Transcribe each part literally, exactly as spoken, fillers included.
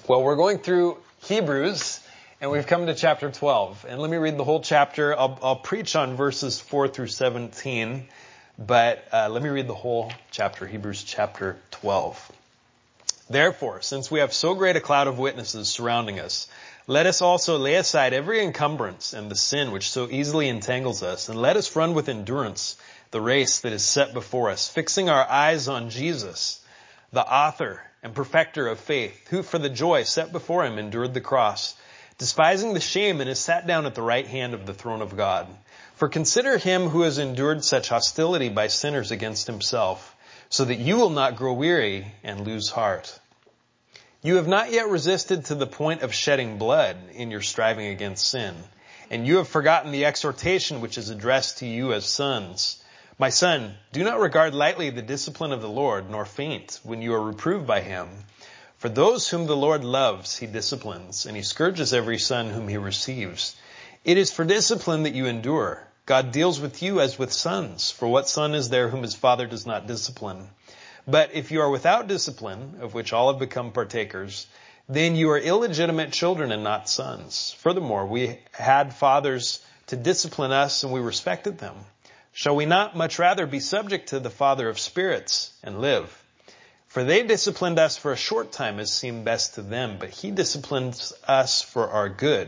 Well, we're going through Hebrews, and we've come to chapter twelve. And let me read the whole chapter. I'll, I'll preach on verses four through seventeen, but uh, let me read the whole chapter, Hebrews chapter twelve. Therefore, since we have so great a cloud of witnesses surrounding us, let us also lay aside every encumbrance and the sin which so easily entangles us, and let us run with endurance the race that is set before us, fixing our eyes on Jesus, the author and perfecter of faith, who for the joy set before him endured the cross, despising the shame, and is sat down at the right hand of the throne of God. For consider him who has endured such hostility by sinners against himself, so that you will not grow weary and lose heart. You have not yet resisted to the point of shedding blood in your striving against sin, and you have forgotten the exhortation which is addressed to you as sons. My son, do not regard lightly the discipline of the Lord, nor faint when you are reproved by him. For those whom the Lord loves, he disciplines, and he scourges every son whom he receives. It is for discipline that you endure. God deals with you as with sons. For what son is there whom his father does not discipline? But if you are without discipline, of which all have become partakers, then you are illegitimate children and not sons. Furthermore, we had fathers to discipline us, and we respected them. Shall we not much rather be subject to the Father of spirits and live? For they disciplined us for a short time as seemed best to them, but he disciplines us for our good,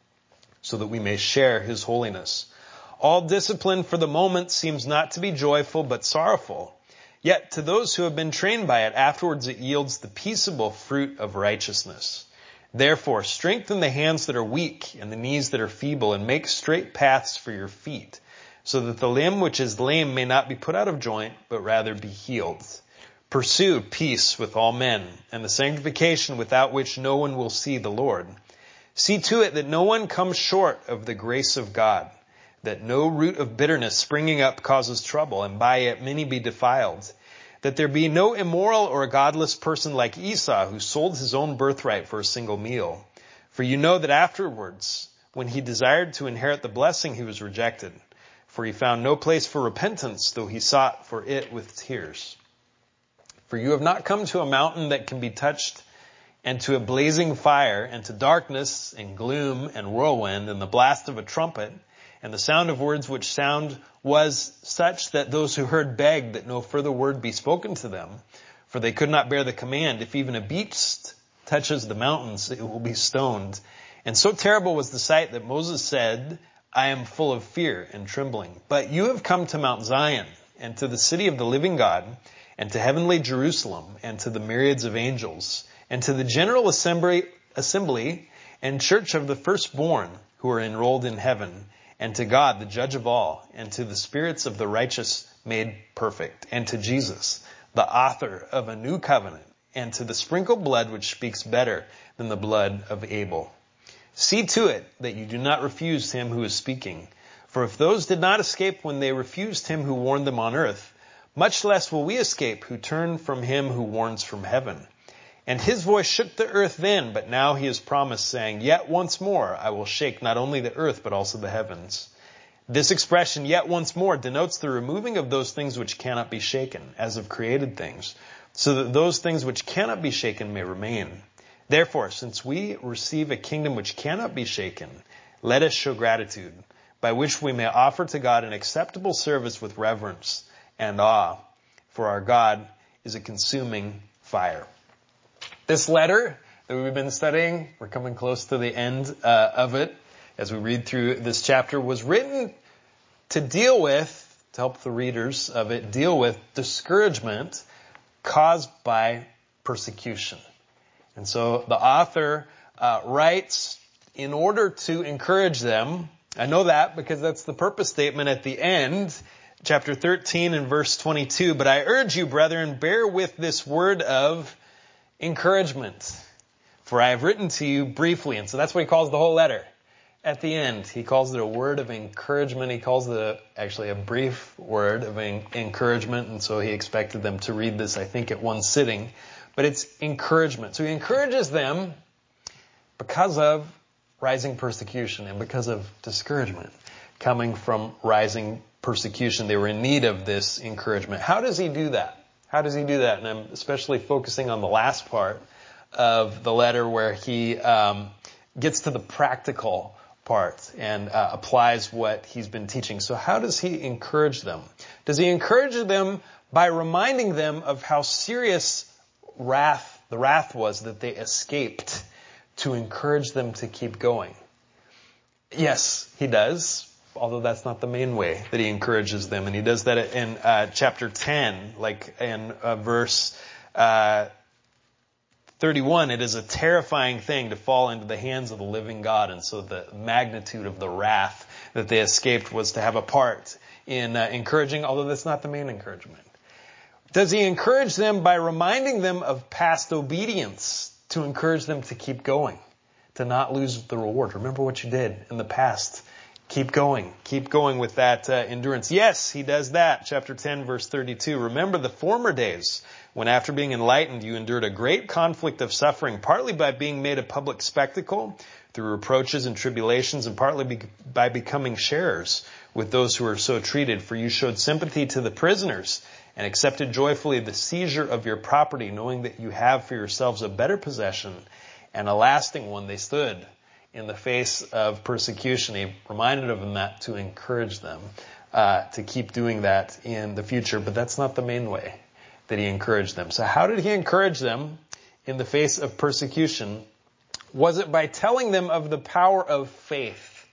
so that we may share his holiness. All discipline for the moment seems not to be joyful, but sorrowful. Yet to those who have been trained by it, afterwards it yields the peaceable fruit of righteousness. Therefore, strengthen the hands that are weak and the knees that are feeble, and make straight paths for your feet, so that the limb which is lame may not be put out of joint, but rather be healed. Pursue peace with all men, and the sanctification without which no one will see the Lord. See to it that no one comes short of the grace of God, that no root of bitterness springing up causes trouble, and by it many be defiled. That there be no immoral or godless person like Esau, who sold his own birthright for a single meal. For you know that afterwards, when he desired to inherit the blessing, he was rejected. For he found no place for repentance, though he sought for it with tears. For you have not come to a mountain that can be touched, and to a blazing fire, and to darkness, and gloom, and whirlwind, and the blast of a trumpet, and the sound of words which sound was such that those who heard begged that no further word be spoken to them. For they could not bear the command, if even a beast touches the mountains, it will be stoned. And so terrible was the sight that Moses said, I am full of fear and trembling. But you have come to Mount Zion, and to the city of the living God, and to heavenly Jerusalem, and to the myriads of angels, and to the general assembly, assembly and church of the firstborn who are enrolled in heaven, and to God, the judge of all, and to the spirits of the righteous made perfect, and to Jesus, the author of a new covenant, and to the sprinkled blood which speaks better than the blood of Abel. See to it that you do not refuse him who is speaking. For if those did not escape when they refused him who warned them on earth, much less will we escape who turn from him who warns from heaven. And his voice shook the earth then, but now he has promised, saying, Yet once more I will shake not only the earth, but also the heavens. This expression, yet once more, denotes the removing of those things which cannot be shaken, as of created things, so that those things which cannot be shaken may remain. Therefore, since we receive a kingdom which cannot be shaken, let us show gratitude, by which we may offer to God an acceptable service with reverence and awe, for our God is a consuming fire. This letter that we've been studying, we're coming close to the end uh, of it as we read through this chapter, was written to deal with, to help the readers of it deal with discouragement caused by persecution. And so the author uh, writes in order to encourage them. I know that because that's the purpose statement at the end, chapter thirteen and verse twenty-two. But I urge you, brethren, bear with this word of encouragement, for I have written to you briefly. And so that's what he calls the whole letter. At the end, he calls it a word of encouragement. He calls it a, actually a brief word of encouragement. And so he expected them to read this, I think, at one sitting. But it's encouragement. So he encourages them because of rising persecution and because of discouragement coming from rising persecution. They were in need of this encouragement. How does he do that? How does he do that? And I'm especially focusing on the last part of the letter where he um, gets to the practical part and uh, applies what he's been teaching. So how does he encourage them? Does he encourage them by reminding them of how serious wrath, the wrath was that they escaped, to encourage them to keep going? Yes, he does, although that's not the main way that he encourages them. And he does that in uh, chapter ten, like in uh, verse uh, thirty-one. It is a terrifying thing to fall into the hands of the living God. And so the magnitude of the wrath that they escaped was to have a part in uh, encouraging, although that's not the main encouragement. Does he encourage them by reminding them of past obedience to encourage them to keep going, to not lose the reward? Remember what you did in the past. Keep going. Keep going with that uh, endurance. Yes, he does that. Chapter ten, verse thirty-two. Remember the former days when after being enlightened you endured a great conflict of suffering, partly by being made a public spectacle through reproaches and tribulations, and partly be- by becoming sharers with those who are so treated. For you showed sympathy to the prisoners and accepted joyfully the seizure of your property, knowing that you have for yourselves a better possession and a lasting one. They stood in the face of persecution. He reminded them that to encourage them uh, to keep doing that in the future. But that's not the main way that he encouraged them. So how did he encourage them in the face of persecution? Was it by telling them of the power of faith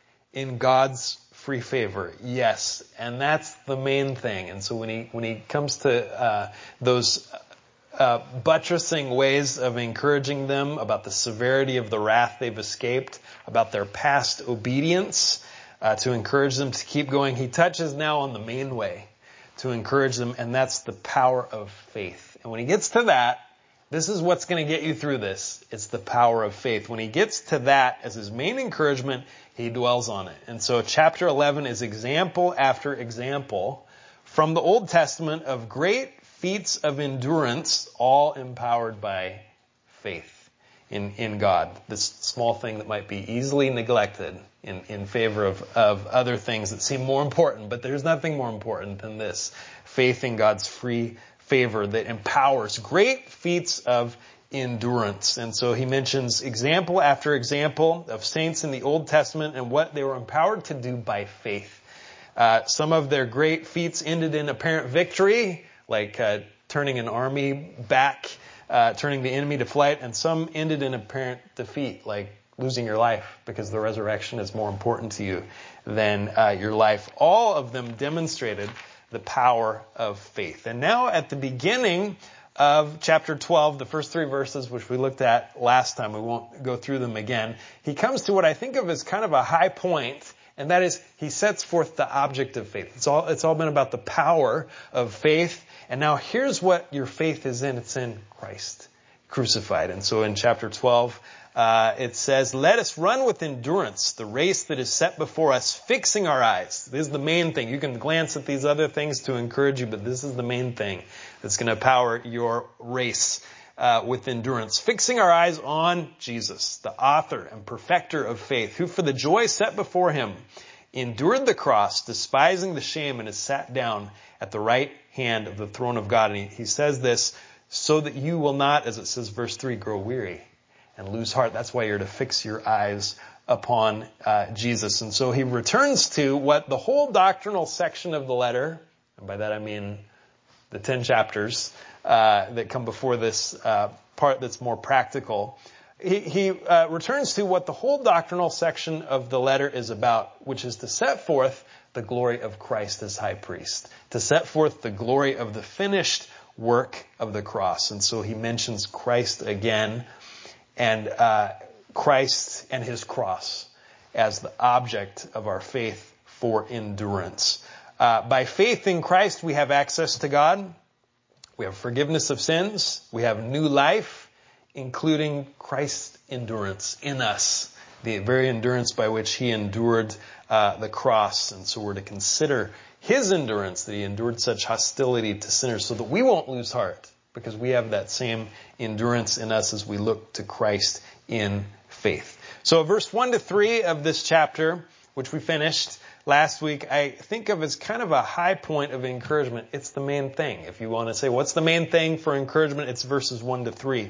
in God's free favor? Yes, and that's the main thing. And so when he when he comes to uh, those uh, buttressing ways of encouraging them about the severity of the wrath they've escaped, about their past obedience, uh, to encourage them to keep going, he touches now on the main way to encourage them, and that's the power of faith. And when he gets to that, this is what's going to get you through this. It's the power of faith. When he gets to that as his main encouragement, he dwells on it. And so chapter eleven is example after example from the Old Testament of great feats of endurance, all empowered by faith in, in God. This small thing that might be easily neglected in, in favor of, of other things that seem more important. But there's nothing more important than this. Faith in God's free favor that empowers great feats of endurance. And so he mentions example after example of saints in the Old Testament and what they were empowered to do by faith. Uh, some of their great feats ended in apparent victory, like uh, turning an army back, uh, turning the enemy to flight, and some ended in apparent defeat, like losing your life because the resurrection is more important to you than uh, your life. All of them demonstrated the power of faith. And now at the beginning of chapter twelve, the first three verses, which we looked at last time, we won't go through them again, he comes to what I think of as kind of a high point, and that is he sets forth the object of faith. It's all, it's all been about the power of faith. And now here's what your faith is in. It's in Christ crucified. And so in chapter twelve, uh, it says, let us run with endurance the race that is set before us, fixing our eyes. This is the main thing. You can glance at these other things to encourage you, but this is the main thing that's going to power your race uh, with endurance. Fixing our eyes on Jesus, the author and perfecter of faith, who for the joy set before him endured the cross, despising the shame, and is sat down at the right hand of the throne of God. And he, he says this so that you will not, as it says, verse three, grow weary and lose heart. That's why you're to fix your eyes upon uh, Jesus. And so he returns to what the whole doctrinal section of the letter, and by that I mean the ten chapters uh, that come before this uh, part that's more practical. He, he uh, returns to what the whole doctrinal section of the letter is about, which is to set forth the glory of Christ as high priest, to set forth the glory of the finished work of the cross. And so he mentions Christ again, and uh, Christ and his cross as the object of our faith for endurance. Uh, by faith in Christ, we have access to God. We have forgiveness of sins. We have new life, including Christ's endurance in us, the very endurance by which he endured uh, the cross. And so we're to consider his endurance, that he endured such hostility to sinners so that we won't lose heart, because we have that same endurance in us as we look to Christ in faith. So verse one to three of this chapter, which we finished last week, I think of as kind of a high point of encouragement. It's the main thing. If you want to say, what's the main thing for encouragement? It's verses one to three.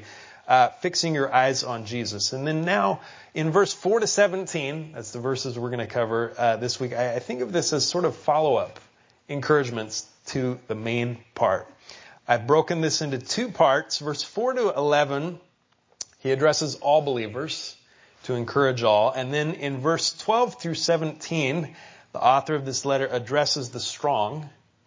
uh, fixing your eyes on Jesus. And then now in verse four to seventeen, that's the verses we're going to cover uh, this week, I, I think of this as sort of follow-up encouragements to the main part. I've broken this into two parts. Verse four to eleven, he addresses all believers to encourage all. And then in verse twelve through seventeen, the author of this letter addresses the strong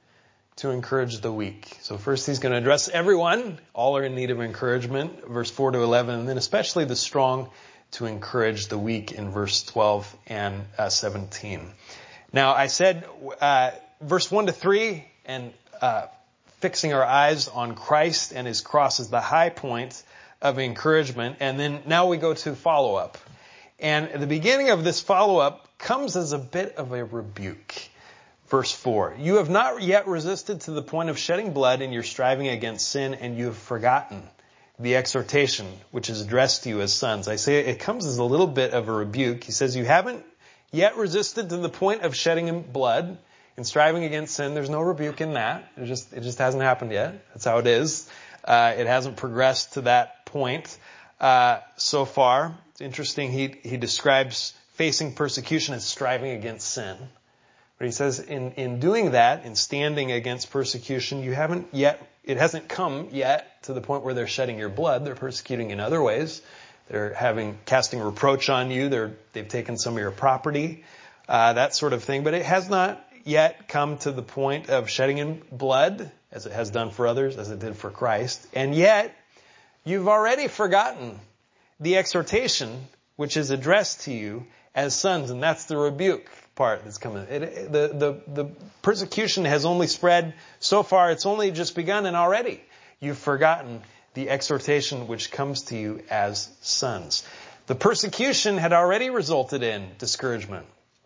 to encourage the weak. So first he's going to address everyone. All are in need of encouragement, verse four to eleven, and then especially the strong to encourage the weak in verse twelve and uh, seventeen. Now I said uh, verse one to three and uh, fixing our eyes on Christ and his cross is the high point of encouragement. And then now we go to follow-up. And the beginning of this follow-up comes as a bit of a rebuke. Verse four, you have not yet resisted to the point of shedding blood in your striving against sin, and you have forgotten the exhortation which is addressed to you as sons. I say it comes as a little bit of a rebuke. He says you haven't yet resisted to the point of shedding blood and striving against sin. There's no rebuke in that. It just, it just hasn't happened yet. That's how it is. Uh, it hasn't progressed to that point uh, so far. It's interesting. He, he describes facing persecution as striving against sin. But he says in, in doing that, in standing against persecution, you haven't yet, it hasn't come yet to the point where they're shedding your blood. They're persecuting in other ways. They're having, casting reproach on you. They're, they've taken some of your property, uh, that sort of thing. But it has not yet come to the point of shedding in blood, as it has done for others, as it did for Christ. And yet, you've already forgotten the exhortation which is addressed to you as sons. And that's the rebuke part that's coming. It, the, the, the persecution has only spread so far. It's only just begun, and already you've forgotten the exhortation which comes to you as sons. The persecution had already resulted in discouragement,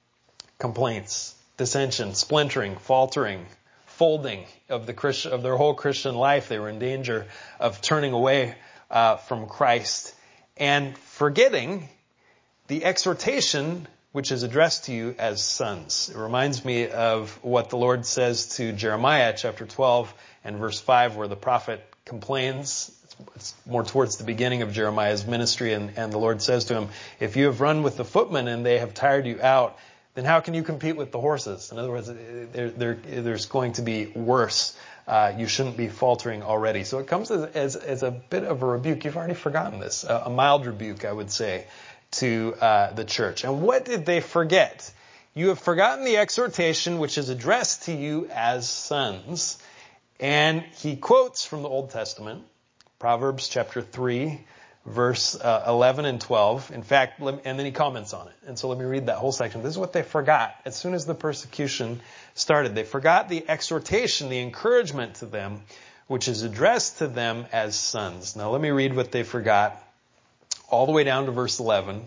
complaints, dissension, splintering, faltering, folding of the Christian, of their whole Christian life. They were in danger of turning away uh, from Christ and forgetting the exhortation which is addressed to you as sons. It reminds me of what the Lord says to Jeremiah chapter twelve and verse five, where the prophet complains. It's more towards the beginning of Jeremiah's ministry, and, and the Lord says to him, if you have run with the footmen and they have tired you out, then how can you compete with the horses? In other words, there, there, there's going to be worse. Uh, you shouldn't be faltering already. So it comes as, as, as a bit of a rebuke. You've already forgotten this. A, a mild rebuke, I would say, to uh, the church. And what did they forget? You have forgotten the exhortation which is addressed to you as sons. And he quotes from the Old Testament, Proverbs chapter three, verse uh, eleven and twelve. In fact, and then he comments on it. And so let me read that whole section. This is what they forgot as soon as the persecution started. They forgot the exhortation, the encouragement to them, which is addressed to them as sons. Now let me read what they forgot all the way down to verse eleven.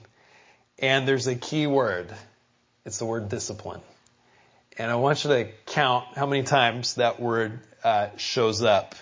And there's a key word. It's the word discipline. And I want you to count how many times that word uh, shows up.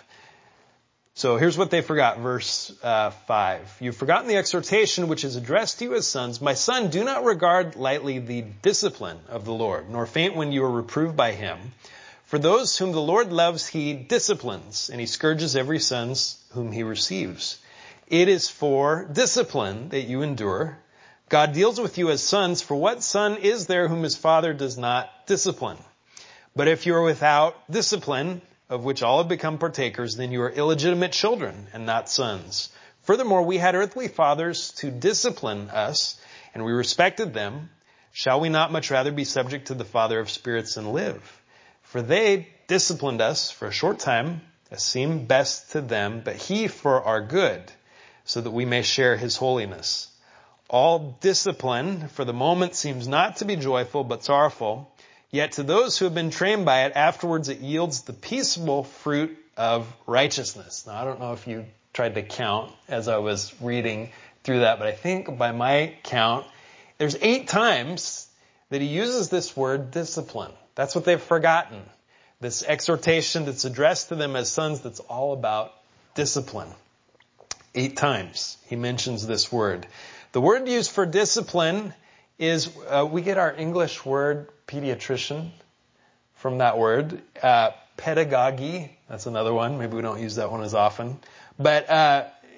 So here's what they forgot, verse uh, five. You've forgotten the exhortation which is addressed to you as sons. My son, do not regard lightly the discipline of the Lord, nor faint when you are reproved by him. For those whom the Lord loves, he disciplines, and he scourges every son whom he receives. It is for discipline that you endure. God deals with you as sons, for what son is there whom his father does not discipline? But if you are without discipline, of which all have become partakers, then you are illegitimate children and not sons. Furthermore, we had earthly fathers to discipline us, and we respected them. Shall we not much rather be subject to the Father of spirits and live? For they disciplined us for a short time, as seemed best to them, but he for our good, so that we may share his holiness. All discipline for the moment seems not to be joyful, but sorrowful. Yet to those who have been trained by it, afterwards it yields the peaceable fruit of righteousness. Now, I don't know if you tried to count as I was reading through that, but I think by my count, there's eight times that he uses this word discipline. That's what they've forgotten. This exhortation that's addressed to them as sons that's all about discipline. Eight times he mentions this word. The word used for discipline is, uh, we get our English word pediatrician from that word. Uh, pedagogy, that's another one. Maybe we don't use that one as often. But uh,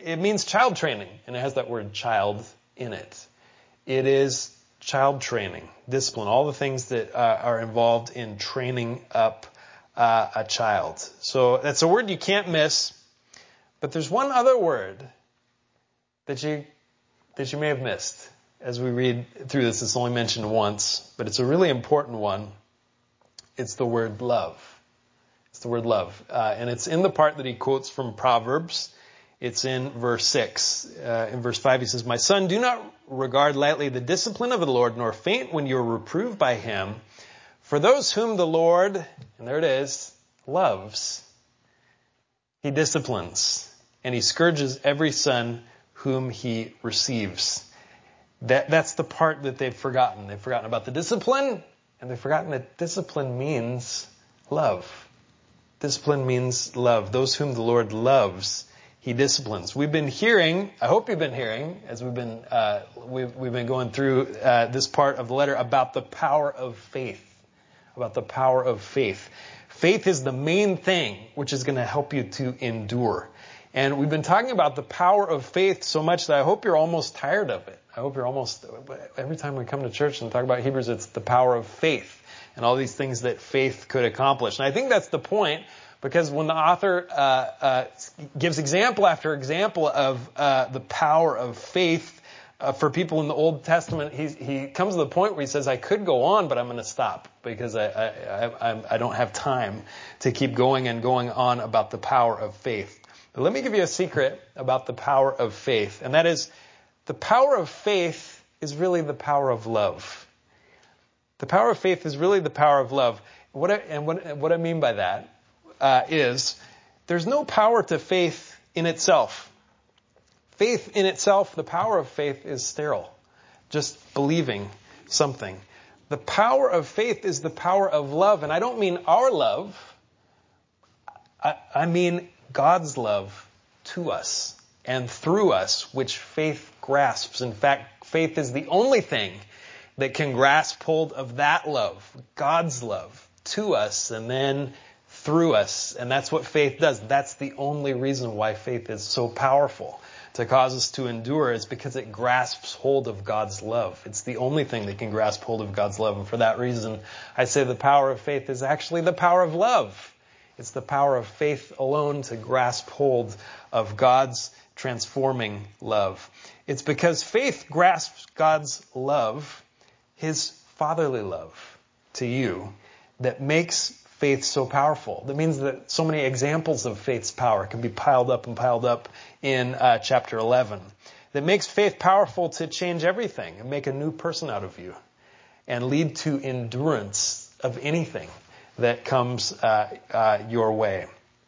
it means child training, and it has that word child in it. It is child training, discipline, all the things that uh, are involved in training up uh, a child. So that's a word you can't miss. But there's one other word that you that you may have missed as we read through this. It's only mentioned once, but it's a really important one. It's the word love. It's the word love. Uh, and it's in the part that he quotes from Proverbs. It's in verse six. Uh, in verse five, he says, "My son, do not regard lightly the discipline of the Lord, nor faint when you are reproved by him. For those whom the Lord," and there it is, "loves, he disciplines, and he scourges every son whom he receives." That, that's the part that they've forgotten. They've forgotten about the discipline, and they've forgotten that discipline means love. Discipline means love. Those whom the Lord loves, he disciplines. We've been hearing, I hope you've been hearing, as we've been uh, we've, we've been going through uh, this part of the letter about the power of faith. About the power of faith. Faith is the main thing which is going to help you to endure. And we've been talking about the power of faith so much that I hope you're almost tired of it. I hope you're almost, every time we come to church and talk about Hebrews, it's the power of faith and all these things that faith could accomplish. And I think that's the point, because when the author uh, uh, gives example after example of uh, the power of faith uh, for people in the Old Testament, he, he comes to the point where he says, I could go on, but I'm going to stop because I, I, I, I don't have time to keep going and going on about the power of faith. But let me give you a secret about the power of faith, and that is the power of faith is really the power of love. The power of faith is really the power of love. What I, and what, what I mean by that uh, is there's no power to faith in itself. Faith in itself, the power of faith is sterile, just believing something. The power of faith is the power of love, and I don't mean our love. I, I mean God's love to us and through us, which faith grasps. In fact, faith is the only thing that can grasp hold of that love, God's love to us and then through us. And that's what faith does. That's the only reason why faith is so powerful to cause us to endure, is because it grasps hold of God's love. It's the only thing that can grasp hold of God's love. And for that reason, I say the power of faith is actually the power of love. It's the power of faith alone to grasp hold of God's transforming love. It's because faith grasps God's love, his fatherly love to you, that makes faith so powerful. That means that so many examples of faith's power can be piled up and piled up in uh, chapter eleven. That makes faith powerful to change everything and make a new person out of you and lead to endurance of anything that comes uh, uh, your way.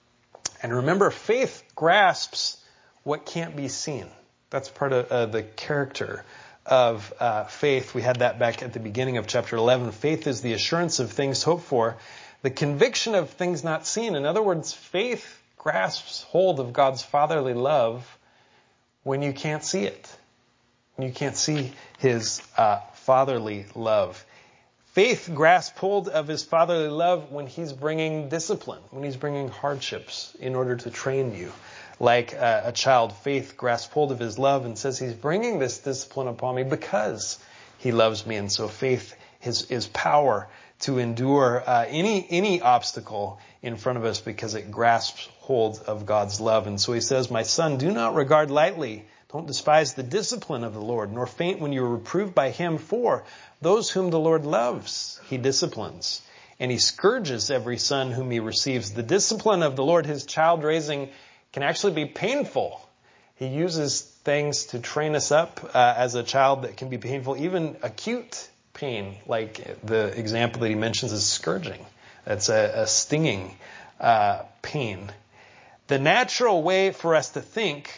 And remember, faith grasps what can't be seen. That's part of uh, the character of uh, faith. We had that back at the beginning of chapter eleven. Faith is the assurance of things hoped for, the conviction of things not seen. In other words, faith grasps hold of God's fatherly love when you can't see it. When you can't see his uh, fatherly love. Faith grasps hold of his fatherly love when he's bringing discipline, when he's bringing hardships in order to train you. Like a, a child, faith grasps hold of his love and says, he's bringing this discipline upon me because he loves me. And so faith is, is power to endure uh, any any obstacle in front of us because it grasps hold of God's love. And so he says, my son, do not regard lightly, don't despise the discipline of the Lord, nor faint when you are reproved by him. For those whom the Lord loves, he disciplines, and he scourges every son whom he receives. The discipline of the Lord, his child raising, can actually be painful. He uses things to train us up uh, as a child that can be painful, even acute pain, like the example that he mentions is scourging. That's a, a stinging uh, pain. The natural way for us to think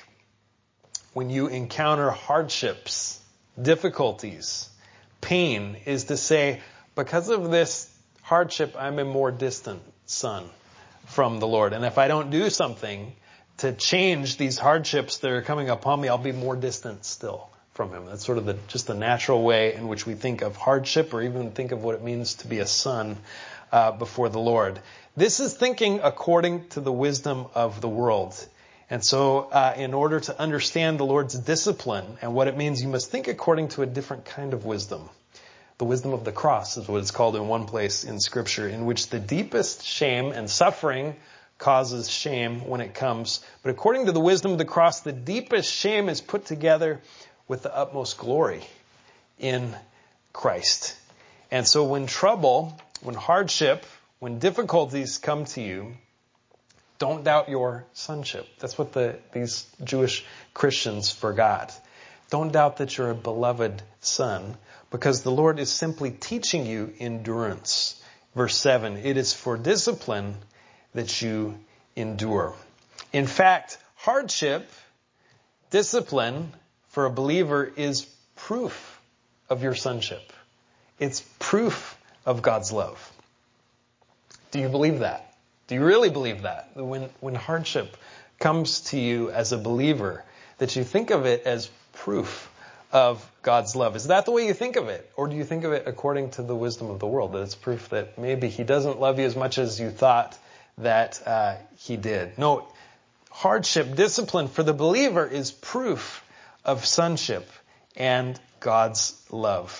when you encounter hardships, difficulties, pain, is to say, because of this hardship, I'm a more distant son from the Lord. And if I don't do something to change these hardships that are coming upon me, I'll be more distant still from him. That's sort of the, just the natural way in which we think of hardship, or even think of what it means to be a son uh, before the Lord. This is thinking according to the wisdom of the world. And so uh, in order to understand the Lord's discipline and what it means, you must think according to a different kind of wisdom. The wisdom of the cross is what it's called in one place in Scripture, in which the deepest shame and suffering causes shame when it comes. But according to the wisdom of the cross, the deepest shame is put together with the utmost glory in Christ. And so when trouble, when hardship, when difficulties come to you, don't doubt your sonship. That's what the, these Jewish Christians forgot. Don't doubt that you're a beloved son, because the Lord is simply teaching you endurance. Verse seven, it is for discipline that you endure. In fact, hardship, discipline for a believer is proof of your sonship. It's proof of God's love. Do you believe that? Do you really believe that? When, when hardship comes to you as a believer, that you think of it as proof of God's love. Is that the way you think of it? Or do you think of it according to the wisdom of the world, that it's proof that maybe He doesn't love you as much as you thought that uh, He did? No, hardship, discipline for the believer is proof of sonship and God's love.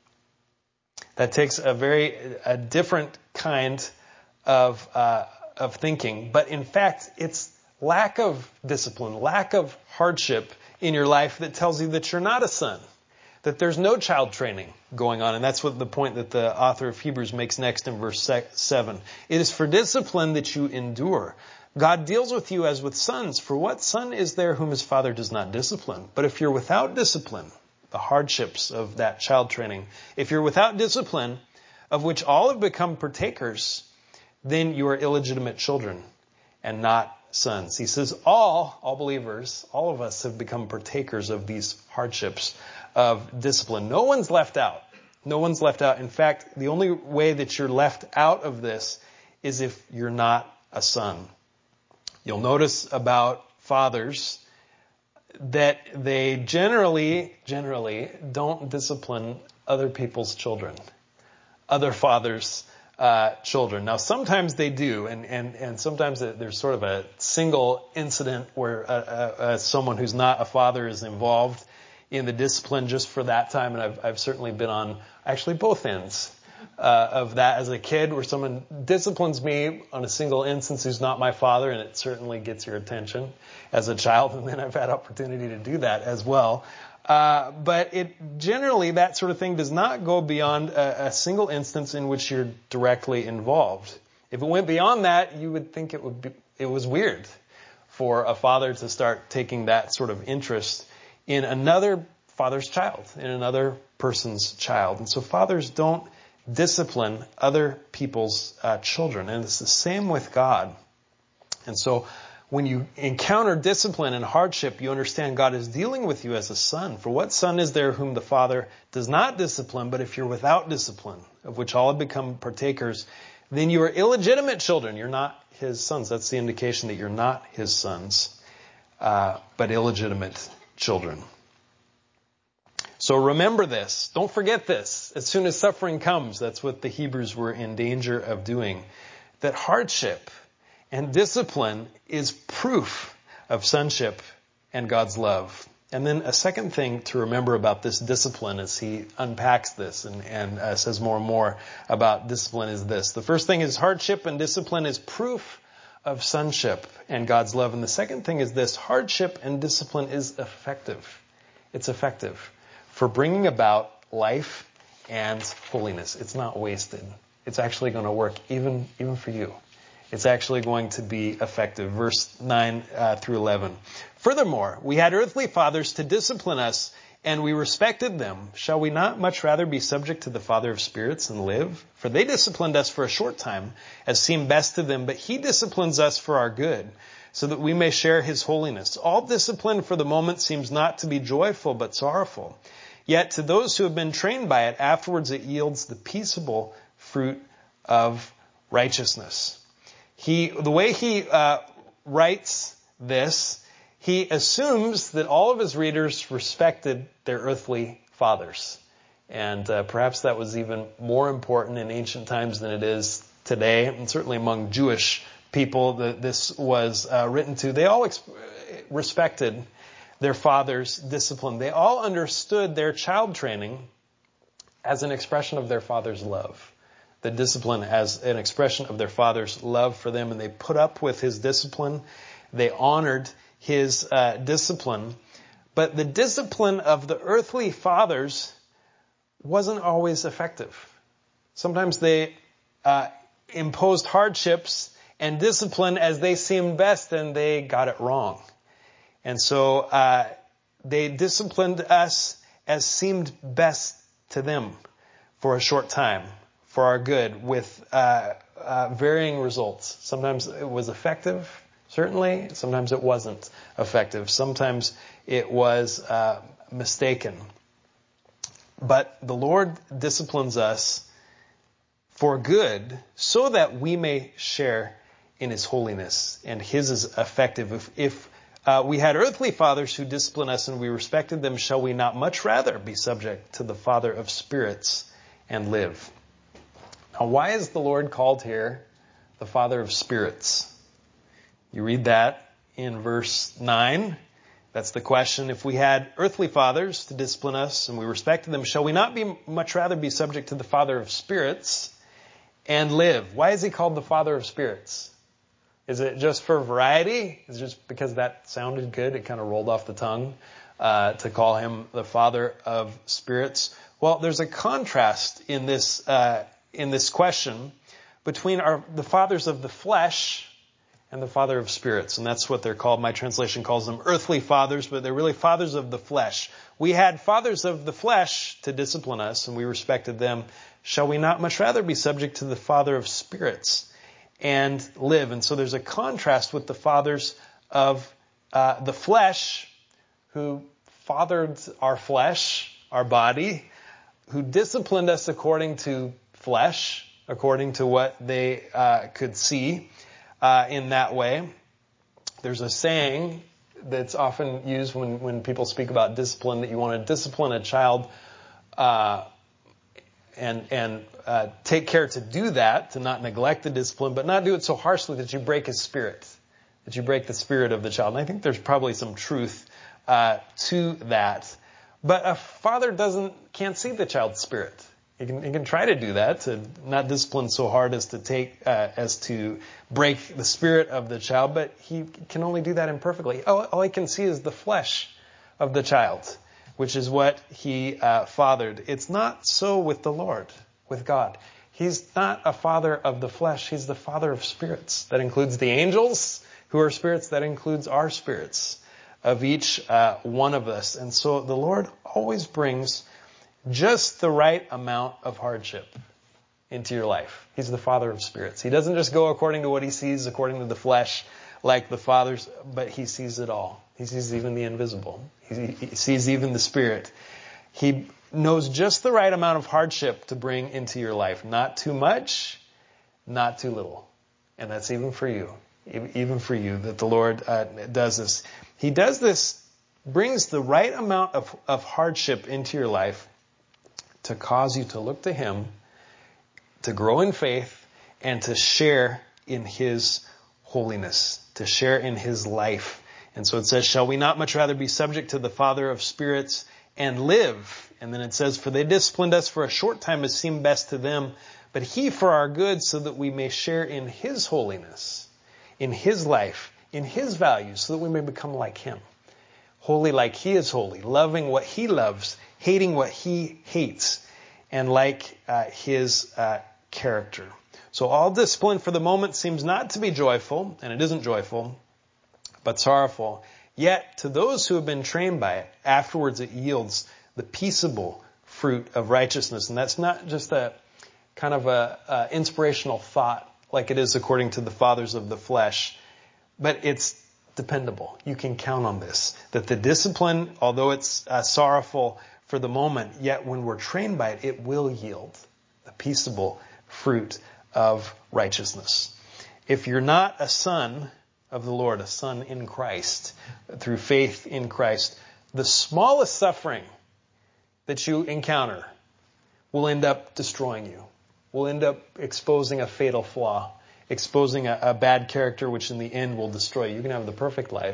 That takes a very a different kind of uh, of thinking, but in fact, it's lack of discipline, lack of hardship in your life that tells you that you're not a son, that there's no child training going on. And that's what the point that the author of Hebrews makes next in verse seven. It is for discipline that you endure. God deals with you as with sons. For what son is there whom his father does not discipline? But if you're without discipline, the hardships of that child training, if you're without discipline, of which all have become partakers, then you are illegitimate children and not sons. He says all, all believers, all of us have become partakers of these hardships of discipline. No one's left out. No one's left out. In fact, the only way that you're left out of this is if you're not a son. You'll notice about fathers that they generally, generally don't discipline other people's children, other fathers' Uh, children. Now, sometimes they do, and, and, and sometimes there's sort of a single incident where uh, uh, uh, someone who's not a father is involved in the discipline just for that time, and I've, I've certainly been on actually both ends uh, of that as a kid, where someone disciplines me on a single instance who's not my father, and it certainly gets your attention as a child, and then I've had opportunity to do that as well. Uh, but it generally, that sort of thing does not go beyond a, a single instance in which you're directly involved. If it went beyond that, you would think it would be, it was weird for a father to start taking that sort of interest in another father's child, in another person's child. And so fathers don't discipline other people's uh, children. And it's the same with God. And so when you encounter discipline and hardship, you understand God is dealing with you as a son. For what son is there whom the father does not discipline? But if you're without discipline, of which all have become partakers, then you are illegitimate children. You're not his sons. That's the indication that you're not his sons, uh, but illegitimate children. So remember this. Don't forget this. As soon as suffering comes, that's what the Hebrews were in danger of doing. That hardship and discipline is proof of sonship and God's love. And then a second thing to remember about this discipline as he unpacks this and, and uh, says more and more about discipline is this. The first thing is hardship and discipline is proof of sonship and God's love. And the second thing is this. Hardship and discipline is effective. It's effective for bringing about life and holiness. It's not wasted. It's actually going to work even, even for you. It's actually going to be effective. Verse nine uh, through eleven. Furthermore, we had earthly fathers to discipline us, and we respected them. Shall we not much rather be subject to the Father of spirits and live? For they disciplined us for a short time, as seemed best to them, but he disciplines us for our good, so that we may share his holiness. All discipline for the moment seems not to be joyful, but sorrowful. Yet to those who have been trained by it, afterwards it yields the peaceable fruit of righteousness. He, the way he uh, writes this, he assumes that all of his readers respected their earthly fathers. And uh, perhaps that was even more important in ancient times than it is today. And certainly among Jewish people that this was uh, written to. They all ex- respected their father's discipline. They all understood their child training as an expression of their father's love. The discipline as an expression of their father's love for them, and they put up with his discipline. They honored his uh, discipline. But the discipline of the earthly fathers wasn't always effective. Sometimes they uh, imposed hardships and discipline as they seemed best, and they got it wrong. And so uh, they disciplined us as seemed best to them for a short time, for our good, with uh, uh, varying results. Sometimes it was effective, certainly. Sometimes it wasn't effective. Sometimes it was uh, mistaken. But the Lord disciplines us for good so that we may share in his holiness. And his is effective. If, if uh, we had earthly fathers who discipline us and we respected them, shall we not much rather be subject to the Father of spirits and live? Now, why is the Lord called here the Father of spirits? You read that in verse nine. That's the question. If we had earthly fathers to discipline us and we respected them, shall we not be much rather be subject to the Father of spirits and live? Why is he called the Father of spirits? Is it just for variety? Is it just because that sounded good? It kind of rolled off the tongue uh, to call him the Father of spirits. Well, there's a contrast in this uh, in this question between our the fathers of the flesh and the Father of spirits. And that's what they're called. My translation calls them earthly fathers, but they're really fathers of the flesh. We had fathers of the flesh to discipline us, and we respected them. Shall we not much rather be subject to the Father of spirits and live? And so there's a contrast with the fathers of uh, the flesh, who fathered our flesh, our body, who disciplined us according to flesh, according to what they uh, could see uh, in that way. There's a saying that's often used when, when people speak about discipline, that you want to discipline a child uh, and and uh, take care to do that, to not neglect the discipline, but not do it so harshly that you break his spirit, that you break the spirit of the child. And I think there's probably some truth uh, to that. But a father doesn't can't see the child's spirit. He can, he can try to do that, to not discipline so hard as to take uh, as to break the spirit of the child, but he can only do that imperfectly. All, all he can see is the flesh of the child, which is what he uh, fathered. It's not so with the Lord, with God. He's not a father of the flesh. He's the Father of spirits. That includes the angels, who are spirits. That includes our spirits, of each uh, one of us. And so the Lord always brings just the right amount of hardship into your life. He's the Father of spirits. He doesn't just go according to what he sees, according to the flesh, like the fathers, but he sees it all. He sees even the invisible. He, he sees even the spirit. He knows just the right amount of hardship to bring into your life. Not too much, not too little. And that's even for you. Even for you, that the Lord uh, does this. He does this, brings the right amount of, of hardship into your life to cause you to look to him, to grow in faith, and to share in his holiness, to share in his life. And so it says, shall we not much rather be subject to the Father of spirits and live? And then it says, for they disciplined us for a short time as seemed best to them, but he for our good, so that we may share in his holiness, in his life, in his values, so that we may become like him. Holy like he is holy, loving what he loves, hating what he hates, and like uh, his uh, character. So all discipline for the moment seems not to be joyful, and it isn't joyful, but sorrowful. Yet to those who have been trained by it, afterwards it yields the peaceable fruit of righteousness. And that's not just a kind of a, a inspirational thought like it is according to the fathers of the flesh, but it's dependable. You can count on this, that the discipline, although it's uh, sorrowful for the moment, yet when we're trained by it, it will yield the peaceable fruit of righteousness. If you're not a son of the Lord, a son in Christ, through faith in Christ, the smallest suffering that you encounter will end up destroying you, will end up exposing a fatal flaw, exposing a, a bad character, which in the end will destroy you. You can have the perfect life,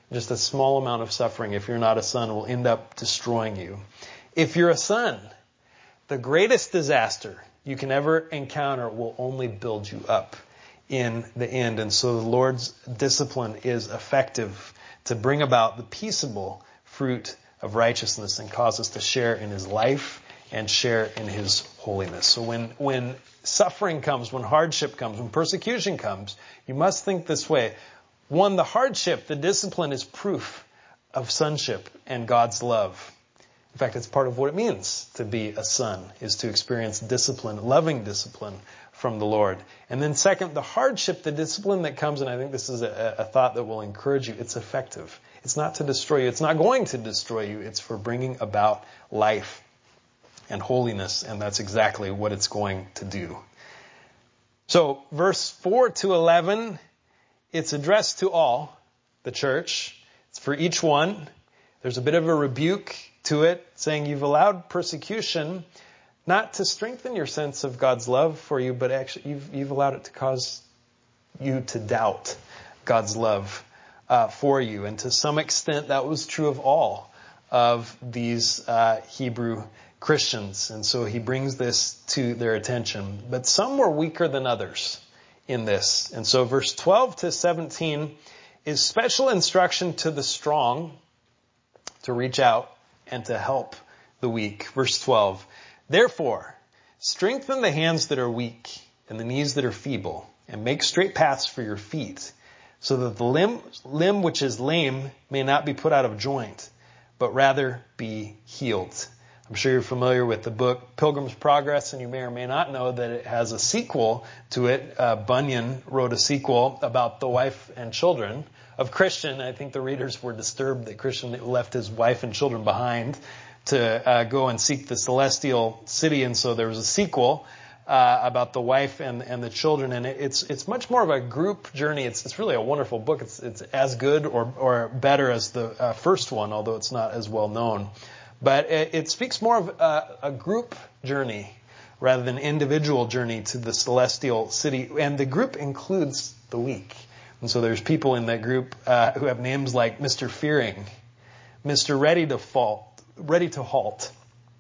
Just a small amount of suffering, if you're not a son, will end up destroying you. If you're a son, the greatest disaster you can ever encounter will only build you up in the end. And so the Lord's discipline is effective to bring about the peaceable fruit of righteousness and cause us to share in his life and share in his holiness. So when, when suffering comes, when hardship comes, when persecution comes, you must think this way. One, the hardship, the discipline is proof of sonship and God's love. In fact, it's part of what it means to be a son, is to experience discipline, loving discipline from the Lord. And then second, the hardship, the discipline that comes, and I think this is a, a thought that will encourage you, it's effective. It's not to destroy you. It's not going to destroy you. It's for bringing about life and holiness, and that's exactly what it's going to do. So, verse four to eleven, it's addressed to all, the church. It's for each one. There's a bit of a rebuke to it, saying you've allowed persecution not to strengthen your sense of God's love for you, but actually you've, you've allowed it to cause you to doubt God's love uh, for you. And to some extent, that was true of all of these uh, Hebrew Christians. And so he brings this to their attention. But some were weaker than others in this. And so verse twelve to seventeen is special instruction to the strong to reach out and to help the weak. Verse twelve, therefore, strengthen the hands that are weak and the knees that are feeble, and make straight paths for your feet, so that the limb, limb which is lame may not be put out of joint, but rather be healed. I'm sure you're familiar with the book Pilgrim's Progress, and you may or may not know that it has a sequel to it. Uh, Bunyan wrote a sequel about the wife and children of Christian. I think the readers were disturbed that Christian left his wife and children behind to uh, go and seek the celestial city, and so there was a sequel uh, about the wife and and the children, and it, it's it's much more of a group journey. It's it's really a wonderful book. It's it's as good or or better as the uh, first one, although it's not as well known. But it, it speaks more of a, a group journey rather than individual journey to the celestial city, and the group includes the weak. And so there's people in that group uh, who have names like Mister Fearing, Mister Ready to Fall, Ready to Halt,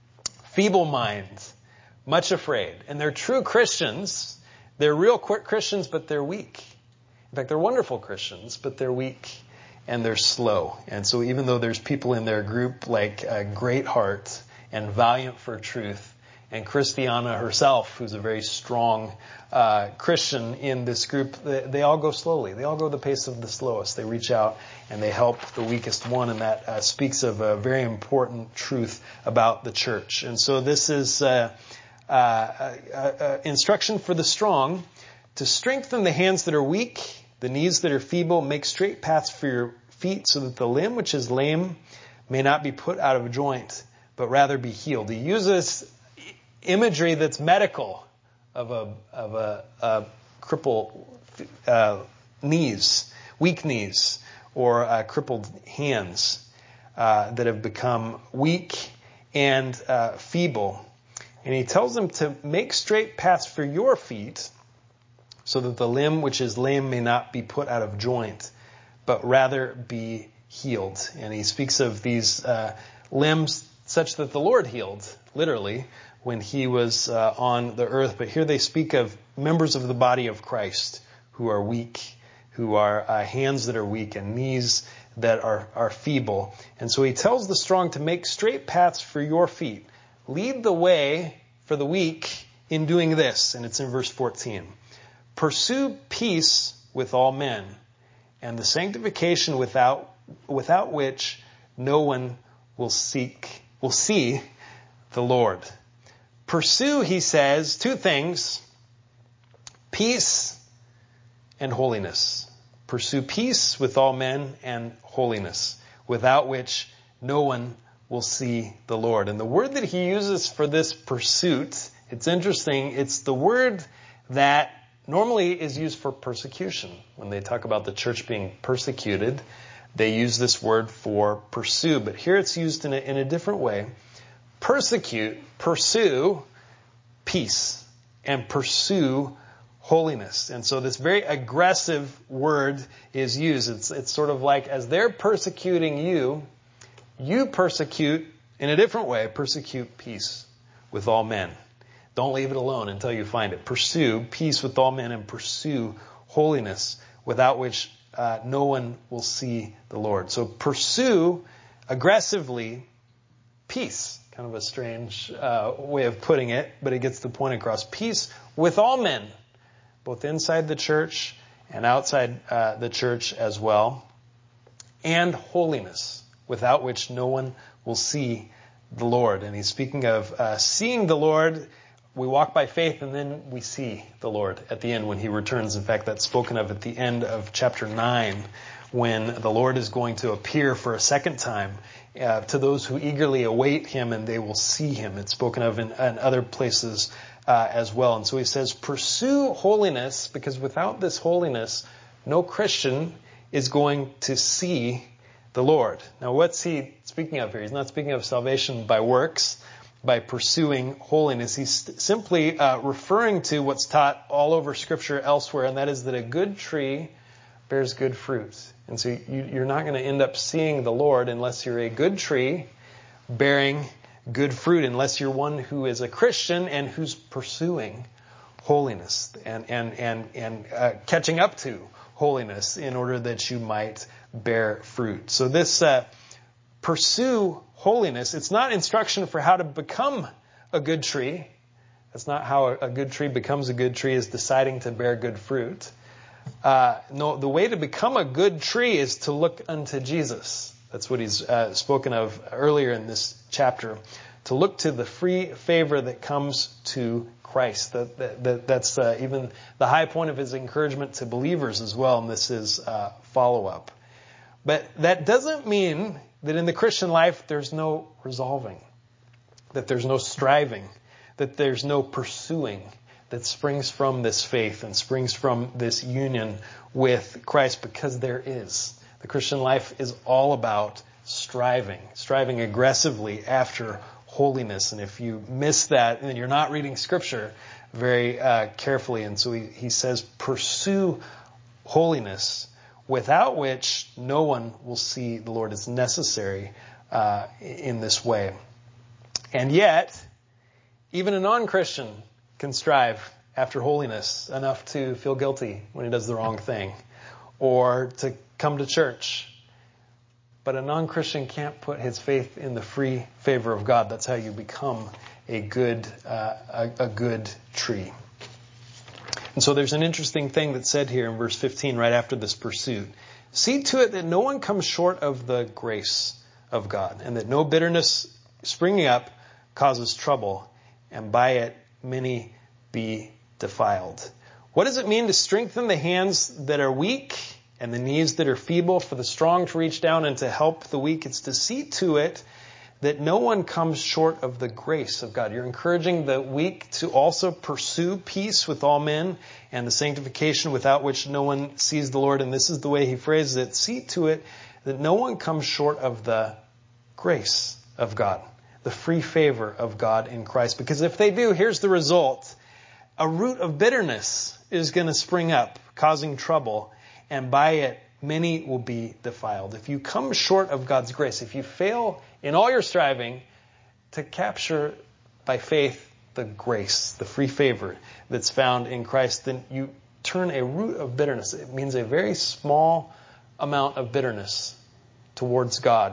Feeble Mind, Much Afraid. And they're true Christians. They're real quick Christians, but they're weak. In fact, they're wonderful Christians, but they're weak and they're slow. And so even though there's people in their group like uh, Great Heart and Valiant for Truth, and Christiana herself, who's a very strong uh, Christian in this group, they, they all go slowly. They all go the pace of the slowest. They reach out and they help the weakest one, and that uh, speaks of a very important truth about the church. And so this is uh, uh, uh, uh, instruction for the strong to strengthen the hands that are weak, the knees that are feeble, make straight paths for your feet, so that the limb which is lame may not be put out of joint, but rather be healed. He uses imagery that's medical of a of a, a crippled uh, knees, weak knees, or uh, crippled hands uh, that have become weak and uh, feeble. And he tells them to make straight paths for your feet, so that the limb which is lame may not be put out of joint, but rather be healed. And he speaks of these uh, limbs such that the Lord healed, literally, when he was uh, on the earth. But here they speak of members of the body of Christ who are weak, who are uh, hands that are weak and knees that are, are feeble. And so he tells the strong to make straight paths for your feet. Lead the way for the weak in doing this. And it's in verse fourteen. Pursue peace with all men, and the sanctification without without which no one will seek will see the Lord. Pursue, he says, two things: peace and holiness. Pursue peace with all men and holiness, without which no one will see the Lord. And the word that he uses for this pursuit, it's interesting, it's the word that normally is used for persecution. When they talk about the church being persecuted, they use this word for pursue. But here it's used in a, in a different way. Persecute, pursue peace, and pursue holiness. And so this very aggressive word is used. It's, it's sort of like as they're persecuting you, you persecute in a different way, persecute peace with all men. Don't leave it alone until you find it. Pursue peace with all men and pursue holiness, without which uh, no one will see the Lord. So pursue aggressively peace. Kind of a strange uh, way of putting it, but it gets the point across. Peace with all men, both inside the church and outside uh, the church as well. And holiness, without which no one will see the Lord. And he's speaking of uh, seeing the Lord. We walk by faith and then we see the Lord at the end when he returns. In fact, that's spoken of at the end of chapter nine, when the Lord is going to appear for a second time uh, to those who eagerly await him, and they will see him. It's spoken of in, in other places uh, as well. And so he says, pursue holiness, because without this holiness, no Christian is going to see the Lord. Now, what's he speaking of here? He's not speaking of salvation by works, by pursuing holiness. He's simply uh, referring to what's taught all over Scripture elsewhere, and that is that a good tree bears good fruit. And so you, you're not going to end up seeing the Lord unless you're a good tree bearing good fruit, unless you're one who is a Christian and who's pursuing holiness and, and, and, and uh, catching up to holiness in order that you might bear fruit. So this uh, pursue holiness, it's not instruction for how to become a good tree. That's not how a good tree becomes a good tree, is deciding to bear good fruit. Uh, no, the way to become a good tree is to look unto Jesus. That's what he's uh, spoken of earlier in this chapter. To look to the free favor that comes to Christ. That, that, that That's uh, even the high point of his encouragement to believers as well, and this is uh, follow-up. But that doesn't mean that in the Christian life there's no resolving, that there's no striving, that there's no pursuing that springs from this faith and springs from this union with Christ, because there is. The Christian life is all about striving, striving aggressively after holiness. And if you miss that, then you're not reading Scripture very uh, carefully. And so he, he says, pursue holiness, without which no one will see the Lord. It's necessary uh, in this way. And yet, even a non-Christian can strive after holiness enough to feel guilty when he does the wrong thing, or to come to church. But a non-Christian can't put his faith in the free favor of God. That's how you become a good, uh, a, a good tree. And so there's an interesting thing that's said here in verse fifteen, right after this pursuit. See to it that no one comes short of the grace of God, and that no bitterness springing up causes trouble, and by it many be defiled. What does it mean to strengthen the hands that are weak and the knees that are feeble, for the strong to reach down and to help the weak? It's to see to it that no one comes short of the grace of God. You're encouraging the weak to also pursue peace with all men and the sanctification without which no one sees the Lord. And this is the way he phrases it. See to it that no one comes short of the grace of God, the free favor of God in Christ. Because if they do, here's the result. A root of bitterness is going to spring up, causing trouble, and by it many will be defiled. If you come short of God's grace, if you fail in all your striving to capture by faith the grace, the free favor that's found in Christ, then you turn a root of bitterness. It means a very small amount of bitterness towards God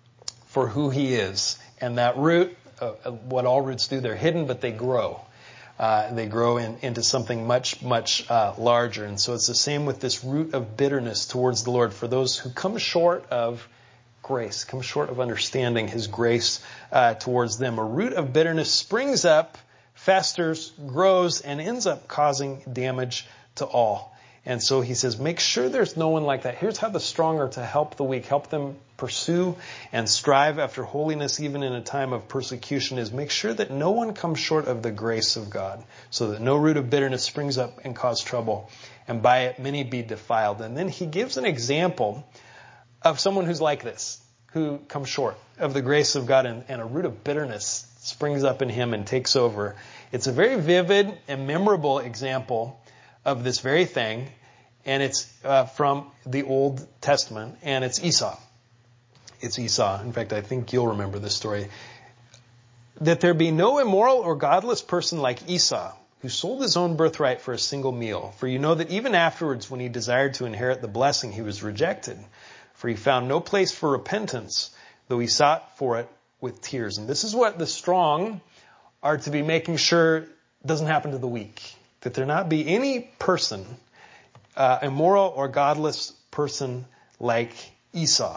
for who he is. And that root, uh, what all roots do, they're hidden, but they grow. Uh, they grow in, into something much, much uh, larger. And so it's the same with this root of bitterness towards the Lord for those who come short of grace, come short of understanding his grace uh, towards them. A root of bitterness springs up, festers, grows, and ends up causing damage to all. And so he says, make sure there's no one like that. Here's how the strong are to help the weak, help them pursue and strive after holiness even in a time of persecution, is make sure that no one comes short of the grace of God, so that no root of bitterness springs up and cause trouble, and by it many be defiled. And then he gives an example of someone who's like this, who comes short of the grace of God, and, and a root of bitterness springs up in him and takes over. It's a very vivid and memorable example of this very thing, and it's uh, from the Old Testament, and it's Esau. It's Esau. In fact, I think you'll remember this story. That there be no immoral or godless person like Esau, who sold his own birthright for a single meal. For you know that even afterwards, when he desired to inherit the blessing, he was rejected. For he found no place for repentance, though he sought for it with tears. And this is what the strong are to be making sure doesn't happen to the weak. That there not be any person, uh, immoral or godless person like Esau.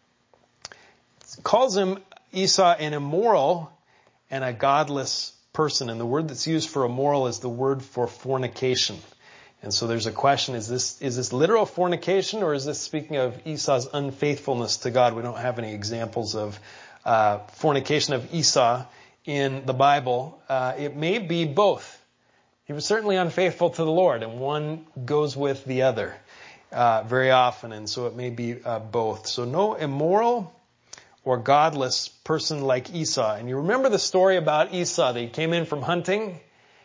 It calls him, Esau, an immoral and a godless person. And the word that's used for immoral is the word for fornication. And so there's a question, is this is this literal fornication, or is this speaking of Esau's unfaithfulness to God? We don't have any examples of uh, fornication of Esau in the Bible. Uh, it may be both. He was certainly unfaithful to the Lord, and one goes with the other uh, very often, and so it may be uh, both. So no immoral or godless person like Esau. And you remember the story about Esau, that he came in from hunting,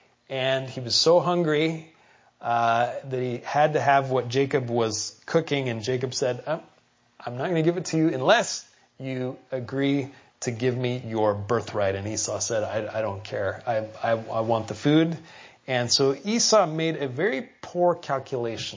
and he was so hungry uh, that he had to have what Jacob was cooking, and Jacob said, oh, I'm not going to give it to you unless you agree to give me your birthright. And Esau said, I, I don't care. I, I, I want the food. And so Esau made a very poor calculation.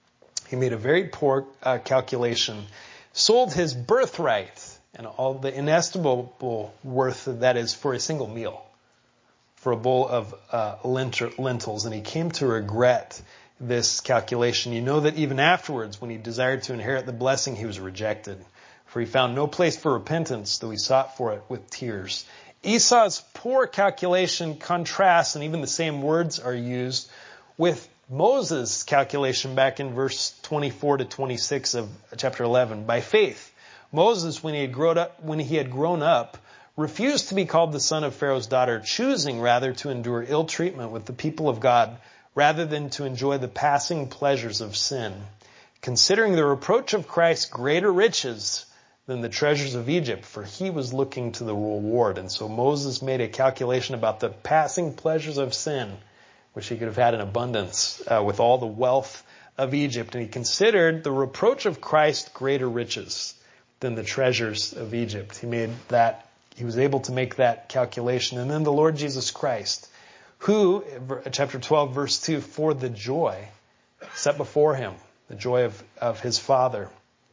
He made a very poor uh, calculation, sold his birthright and all the inestimable worth that is for a single meal, for a bowl of uh, lentils. And he came to regret this calculation. You know that even afterwards, when he desired to inherit the blessing, he was rejected. For he found no place for repentance, though he sought for it with tears. Esau's poor calculation contrasts, and even the same words are used, with Moses' calculation back in verse twenty-four to twenty-six of chapter eleven. By faith, Moses, when he had grown up, when he had grown up, refused to be called the son of Pharaoh's daughter, choosing rather to endure ill treatment with the people of God, rather than to enjoy the passing pleasures of sin, considering the reproach of Christ greater riches than the treasures of Egypt, for he was looking to the reward. And so Moses made a calculation about the passing pleasures of sin, which he could have had in abundance uh, with all the wealth of Egypt. And he considered the reproach of Christ greater riches than the treasures of Egypt. He made that, he was able to make that calculation. And then the Lord Jesus Christ, who, chapter twelve, verse two, for the joy set before him, the joy of, of his Father,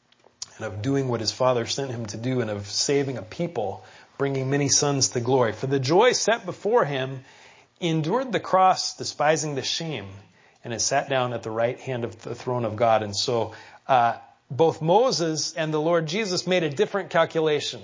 and of doing what his Father sent him to do, and of saving a people, bringing many sons to glory. For the joy set before him, endured the cross, despising the shame, and has sat down at the right hand of the throne of God. And so uh, both Moses and the Lord Jesus made a different calculation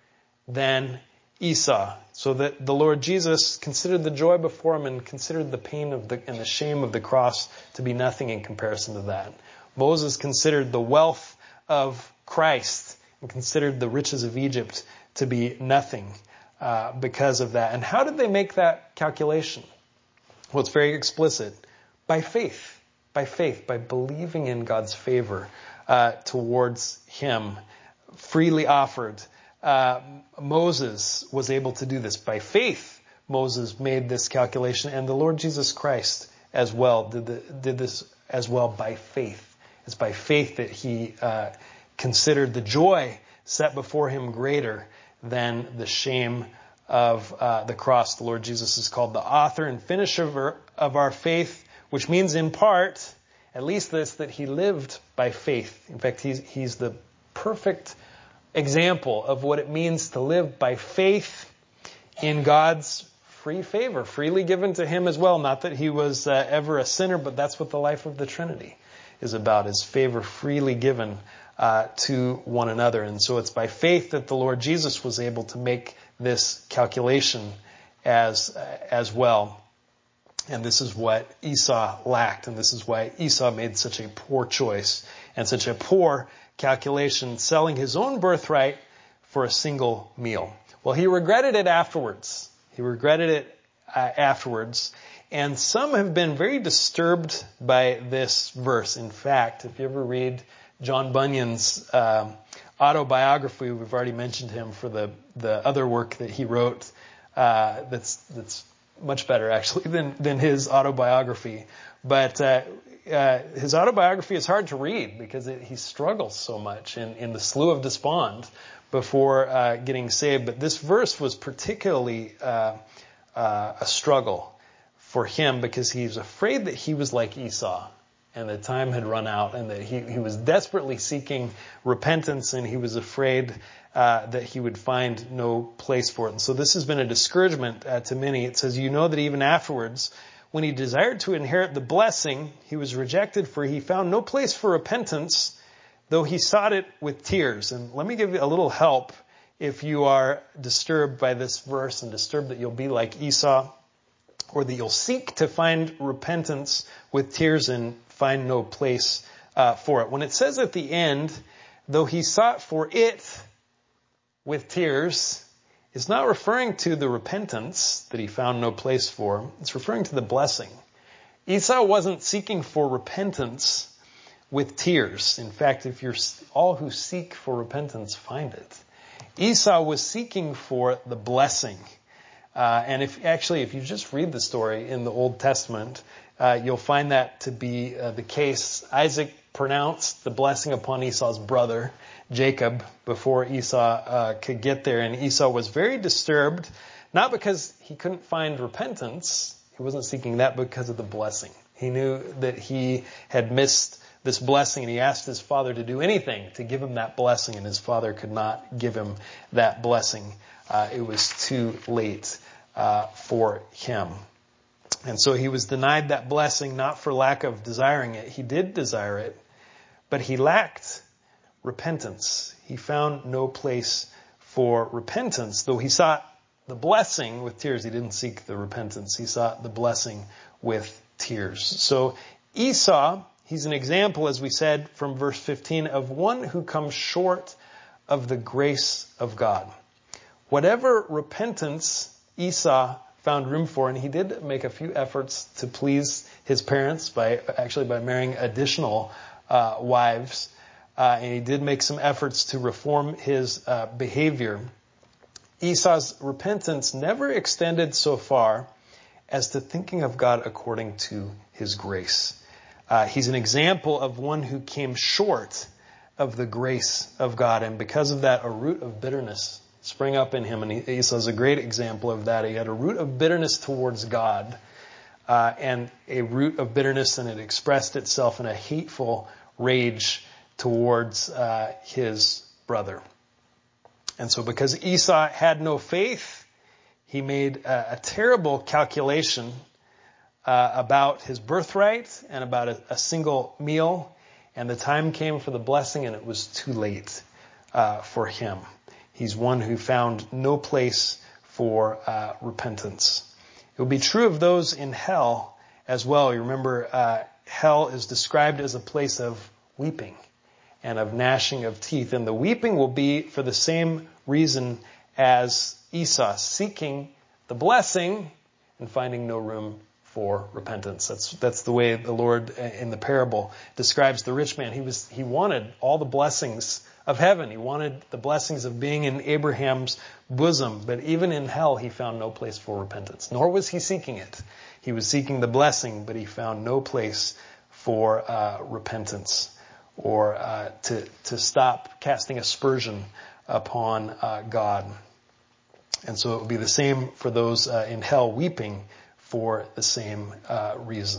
than Esau. So that the Lord Jesus considered the joy before him and considered the pain of the and the shame of the cross to be nothing in comparison to that. Moses considered the wealth of Christ and considered the riches of Egypt to be nothing uh, because of that. And how did they make that calculation? Well, it's very explicit. By faith. By faith. By believing in God's favor uh, towards him. Freely offered. Uh, Moses was able to do this. By faith, Moses made this calculation. And the Lord Jesus Christ as well did, the, did this as well by faith. It's by faith that he uh, considered the joy set before him greater than the shame of uh, the cross. The Lord Jesus is called the author and finisher of our, of our faith, which means in part, at least this, that he lived by faith. In fact, he's, he's the perfect example of what it means to live by faith in God's free favor, freely given to him as well. Not that he was uh, ever a sinner, but that's what the life of the Trinity is about, is favor freely given uh, to one another. And so it's by faith that the Lord Jesus was able to make this calculation as uh, as well. And this is what Esau lacked, and this is why Esau made such a poor choice and such a poor calculation, selling his own birthright for a single meal. Well, he regretted it afterwards. He regretted it uh, afterwards. And some have been very disturbed by this verse. In fact, if you ever read John Bunyan's um, autobiography, we've already mentioned him for the, the other work that he wrote uh, that's that's much better actually than, than his autobiography. But uh, uh, his autobiography is hard to read because it, he struggles so much in, in the Slough of Despond before uh, getting saved. But this verse was particularly uh, uh, a struggle for him because he's afraid that he was like Esau and the time had run out and that he, he was desperately seeking repentance and he was afraid uh, that he would find no place for it. And so this has been a discouragement uh, to many. It says, you know that even afterwards, when he desired to inherit the blessing, he was rejected, for he found no place for repentance, though he sought it with tears. And let me give you a little help if you are disturbed by this verse and disturbed that you'll be like Esau, or that you'll seek to find repentance with tears and find no place uh, for it. When it says at the end, though he sought for it with tears, it's not referring to the repentance that he found no place for. It's referring to the blessing. Esau wasn't seeking for repentance with tears. In fact, if you're all who seek for repentance find it. Esau was seeking for the blessing. Uh, and if actually, if you just read the story in the Old Testament, uh, you'll find that to be uh, the case. Isaac pronounced the blessing upon Esau's brother, Jacob, before Esau uh, could get there. And Esau was very disturbed, not because he couldn't find repentance. He wasn't seeking that because of the blessing. He knew that he had missed this blessing, and he asked his father to do anything to give him that blessing, and his father could not give him that blessing. Uh, it was too late uh, for him. And so he was denied that blessing, not for lack of desiring it. He did desire it, but he lacked repentance. He found no place for repentance. Though he sought the blessing with tears, he didn't seek the repentance. He sought the blessing with tears. So Esau, he's an example, as we said from verse fifteen, of one who comes short of the grace of God. Whatever repentance Esau found room for, and he did make a few efforts to please his parents by actually by marrying additional uh, wives, uh, and he did make some efforts to reform his uh, behavior. Esau's repentance never extended so far as to thinking of God according to his grace. Uh, he's an example of one who came short of the grace of God, and because of that, a root of bitterness sprang up in him, and Esau's a great example of that. He had a root of bitterness towards God, uh, and a root of bitterness, and it expressed itself in a hateful rage towards uh, his brother. And so because Esau had no faith, he made a, a terrible calculation uh, about his birthright and about a, a single meal, and the time came for the blessing, and it was too late uh, for him. He's one who found no place for uh, repentance. It will be true of those in hell as well. You remember, uh, hell is described as a place of weeping and of gnashing of teeth. And the weeping will be for the same reason as Esau, seeking the blessing and finding no room for repentance. That's that's the way the Lord in the parable describes the rich man. He was he wanted all the blessings of heaven. He wanted the blessings of being in Abraham's bosom. But even in hell, he found no place for repentance. Nor was he seeking it. He was seeking the blessing, but he found no place for uh, repentance or uh, to, to stop casting aspersion upon uh, God. And so it would be the same for those uh, in hell, weeping for the same uh, reason.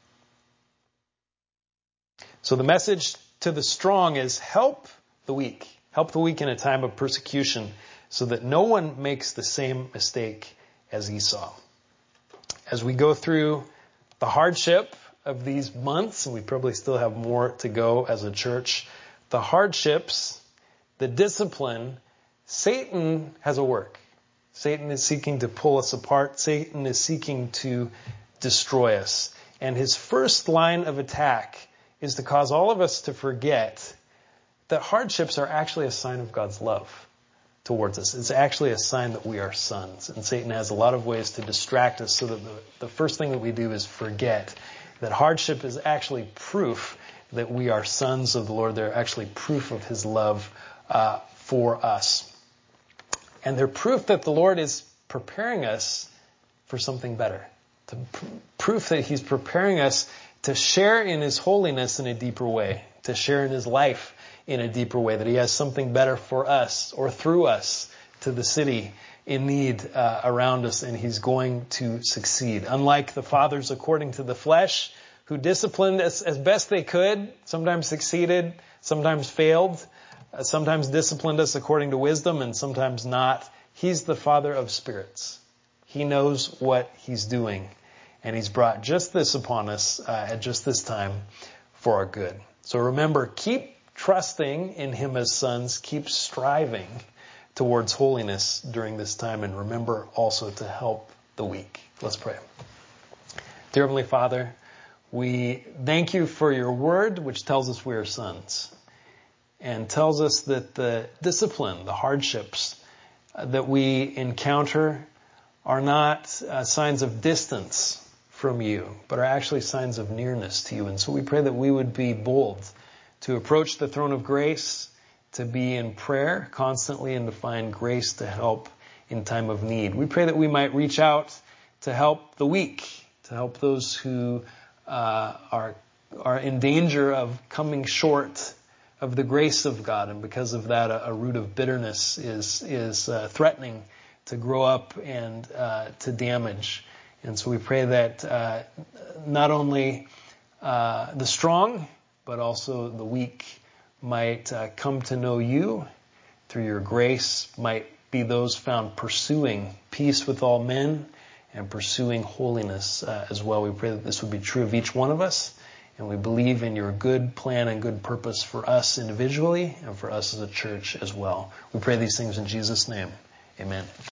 So the message to the strong is help the weak. Help the weak in a time of persecution so that no one makes the same mistake as Esau. As we go through the hardship of these months, and we probably still have more to go as a church, the hardships, the discipline, Satan has a work. Satan is seeking to pull us apart. Satan is seeking to destroy us. And his first line of attack is to cause all of us to forget that hardships are actually a sign of God's love towards us. It's actually a sign that we are sons. And Satan has a lot of ways to distract us so that the, the first thing that we do is forget that hardship is actually proof that we are sons of the Lord. They're actually proof of his love uh, for us. And they're proof that the Lord is preparing us for something better. To pr- proof that he's preparing us to share in his holiness in a deeper way, to share in his life in a deeper way, that he has something better for us or through us to the city in need uh, around us, and he's going to succeed. Unlike the fathers according to the flesh, who disciplined as, as best they could, sometimes succeeded, sometimes failed, uh, sometimes disciplined us according to wisdom, and sometimes not. He's the Father of spirits. He knows what he's doing, and he's brought just this upon us uh, at just this time for our good. So remember, keep trusting in him as sons, keep striving towards holiness during this time, and remember also to help the weak. Let's pray. Dear Heavenly Father, we thank you for your word, which tells us we are sons, and tells us that the discipline, the hardships uh, that we encounter are not uh, signs of distance from you, but are actually signs of nearness to you. And so we pray that we would be bold to approach the throne of grace, to be in prayer constantly, and to find grace to help in time of need. We pray that we might reach out to help the weak, to help those who uh, are are in danger of coming short of the grace of God, and because of that, a, a root of bitterness is is uh, threatening to grow up and uh, to damage. And so we pray that uh, not only uh, the strong, but also the weak might uh, come to know you through your grace, might be those found pursuing peace with all men and pursuing holiness uh, as well. We pray that this would be true of each one of us, and we believe in your good plan and good purpose for us individually and for us as a church as well. We pray these things in Jesus' name. Amen.